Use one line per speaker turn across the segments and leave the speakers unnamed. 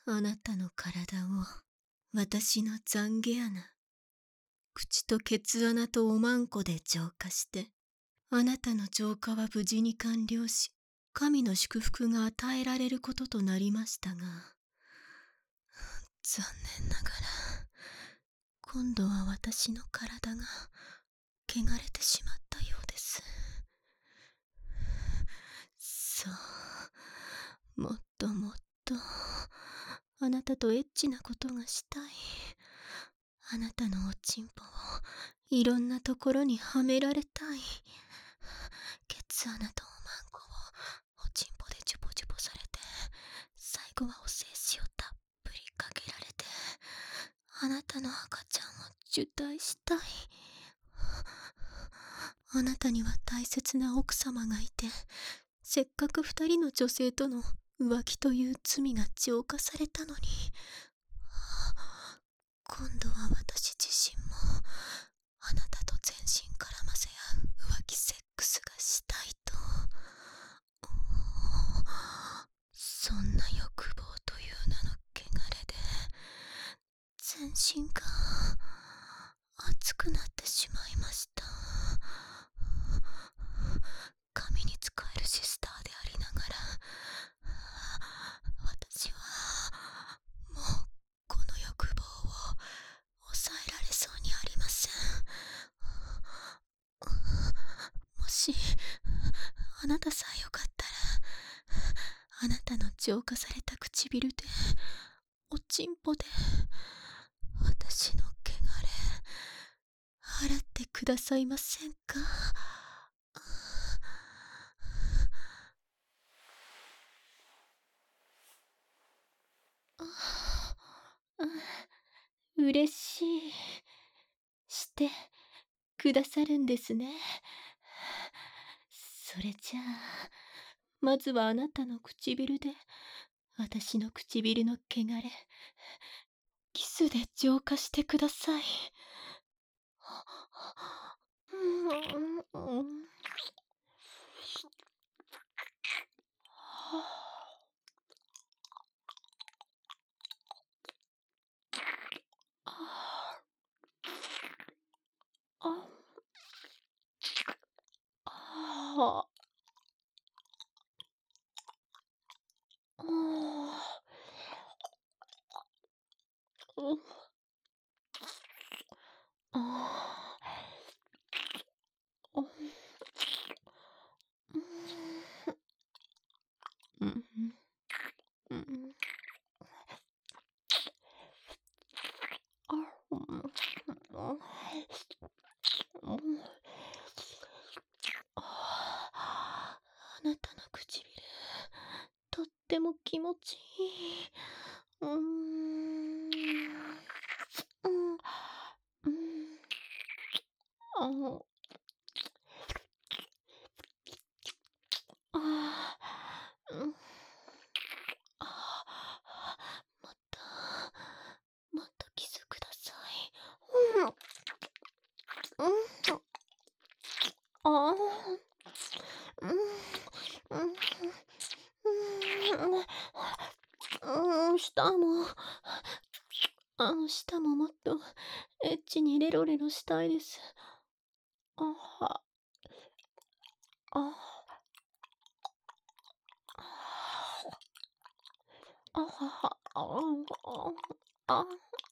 あなたの体を私の懺悔穴、口とケツ穴とおまんこで浄化して、あなたの浄化は無事に完了し、神の祝福が与えられることとなりましたが、残念ながら、今度は私の体が汚れてしまったようです。そう、もっともっとあなたとエッチなことがしたい。あなたのおちんぽをいろんなところにはめられたい。ケツ穴とおまんこをおちんぽでジュボジュボされて、最後はお精子をたっぷりかけられて、あなたの赤ちゃんを受胎したい。あなたには大切な奥様がいて、せっかく二人の女性との浮気という罪が浄化されたのに、今度は私自身もあなたと全身絡ませ合う浮気セックスがしたいと。そんな欲望という名の汚れで全身が熱くなってしまいました。神に仕えるシスターでありながら、私はもうこの欲望を抑えられそうにありません。もしあなたさえよかったら、あなたの浄化された唇でおちんぽで私の汚れ払ってくださいませんか。嬉しい。してくださるんですね。それじゃあ、まずはあなたの唇で私の唇の汚れ、キスで浄化してください。あなたの唇、とっても気持ちいい。もっと、もっとキスください。舌ももっとエッチにレロレロしたいです。あは、あは、あは、あは、あ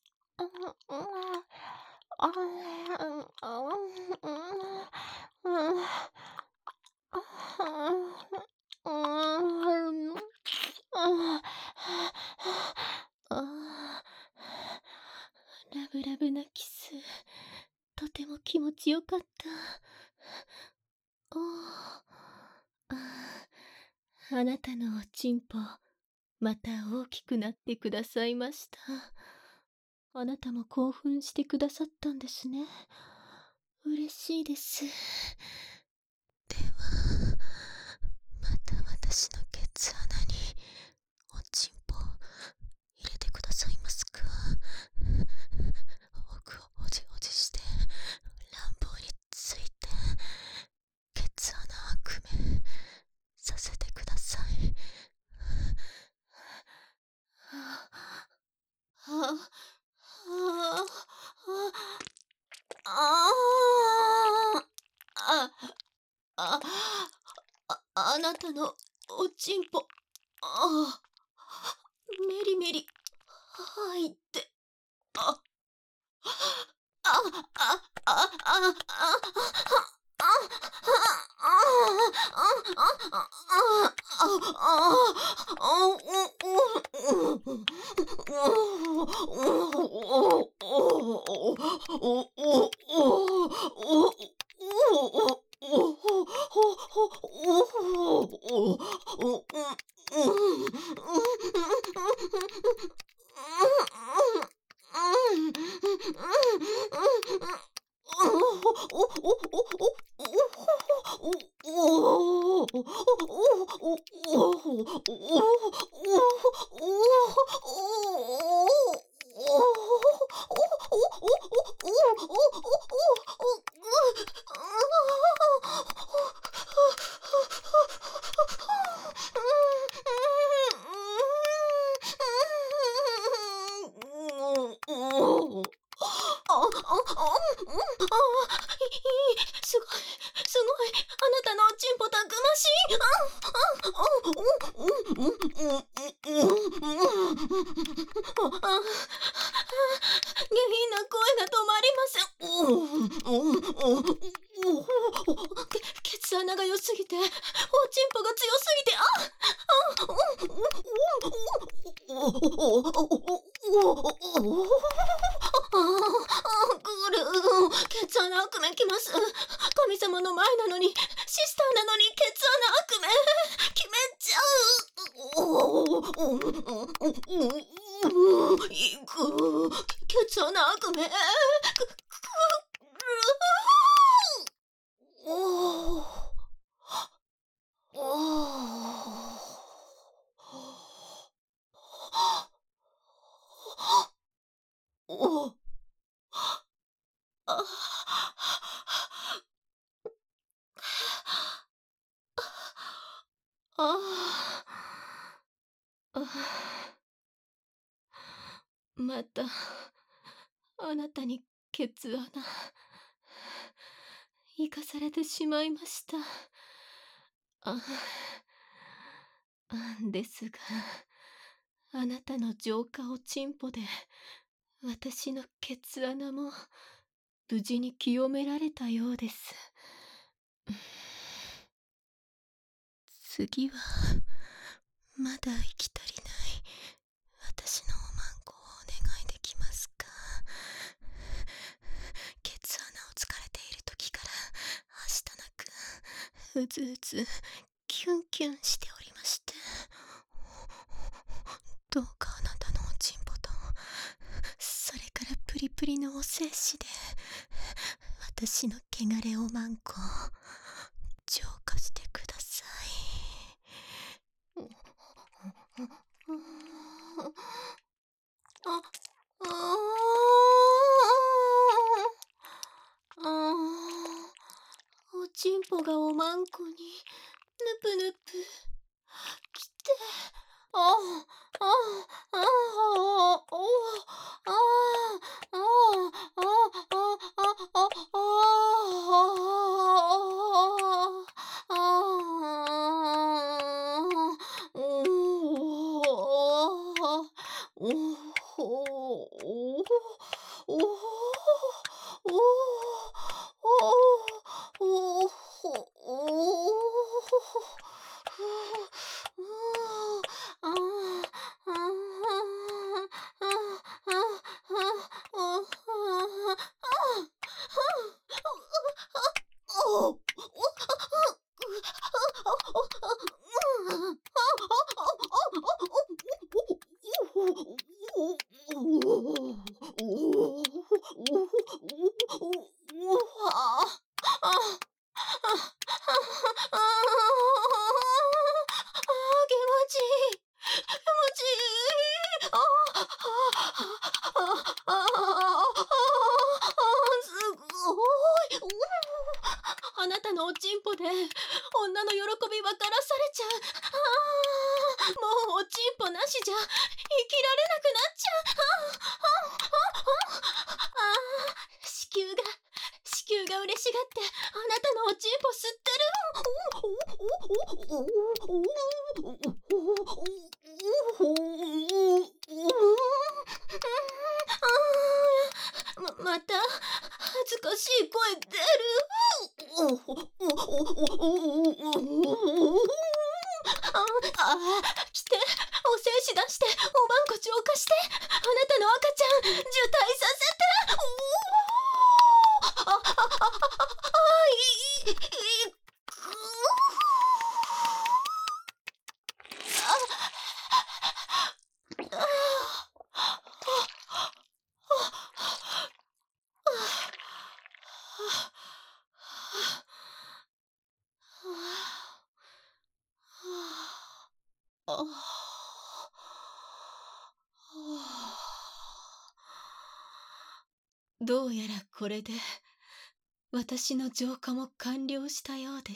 ラブラブなキス、とても気持ちよかった。あなたのおちんぽ、また大きくなってくださいました。あなたも興奮してくださったんですね。嬉しいです。では、また私のケツ穴におちんぽ入れてくださいますか。奥をおじおじして乱暴についてケツ穴悪めさせてください。 あなたのおちんぽ、メリメリ入って、あ、あ、あ、あ、あ、あ、すごい、すごい、あなたのおちんぽたくまし下品な声が止まりません。ケツ穴が良すぎて、おちんぽが強すぎて、ケツ穴悪夢きます。神様の前なのに、シスターなのにケツ穴悪夢決めちゃう。いく、ケツ穴悪夢。またあなたにケツ穴生かされてしまいました。ですが、あなたの浄化おちんぽで私のケツ穴も無事に清められたようです。次はまだ生き足りない私のおまんこをお願いできますか。ケツ穴をつかれている時からはしたなくうずうずキュンキュンしておりまして、どうかあなたのおちんぽとそれからプリプリのお精子で私の汚れおまんこを浄化してください。おちんぽがおまんこにぬぷぬぷきて、あなたのおちんぽで女の喜び分からされちゃう。もうおちんぽなしじゃ生きられなくなっちゃう。子宮が嬉しがってあなたのおちんぽ吸ってる。 また恥ずかしい声出る。来て、お精子出して、おばんこ浄化して、あなたの赤ちゃん受胎させて。どうやらこれで私の浄化も完了したようです。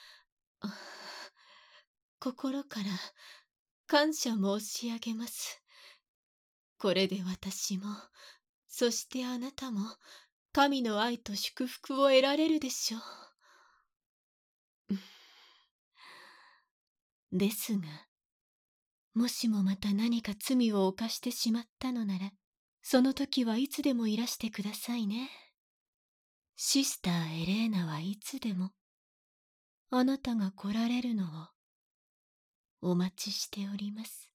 心から感謝申し上げます。これで私も、そしてあなたも、神の愛と祝福を得られるでしょう。ですが、もしもまた何か罪を犯してしまったのなら、その時はいつでもいらしてくださいね。シスターエレーナはいつでも、あなたが来られるのをお待ちしております。